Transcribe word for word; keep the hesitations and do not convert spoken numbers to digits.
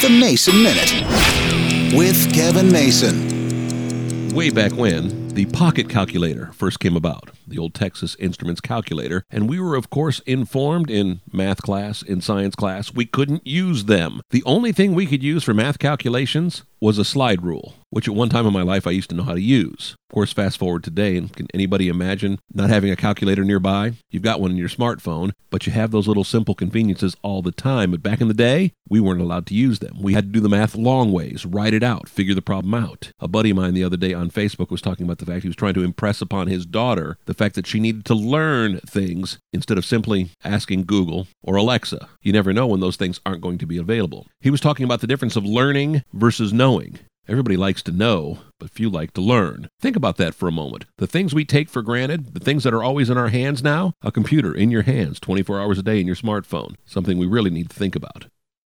The Mason Minute with Kevin Mason. Way back when, the pocket calculator first came about, the old Texas Instruments calculator, and we were, of course, informed in math class, in science class, we couldn't use them. The only thing we could use for math calculations was a slide rule, which at one time in my life I used to know how to use. Of course, fast forward today, and can anybody imagine not having a calculator nearby? You've got one in your smartphone, but you have those little simple conveniences all the time. But back in the day, we weren't allowed to use them. We had to do the math long ways, write it out, figure the problem out. A buddy of mine the other day on Facebook was talking about the fact he was trying to impress upon his daughter the fact that she needed to learn things instead of simply asking Google or Alexa. You never know when those things aren't going to be available. He was talking about the difference of learning versus knowing. Everybody likes to know, but few like to learn. Think about that for a moment. The things we take for granted, the things that are always in our hands now, a computer in your hands twenty-four hours a day in your smartphone, something we really need to think about.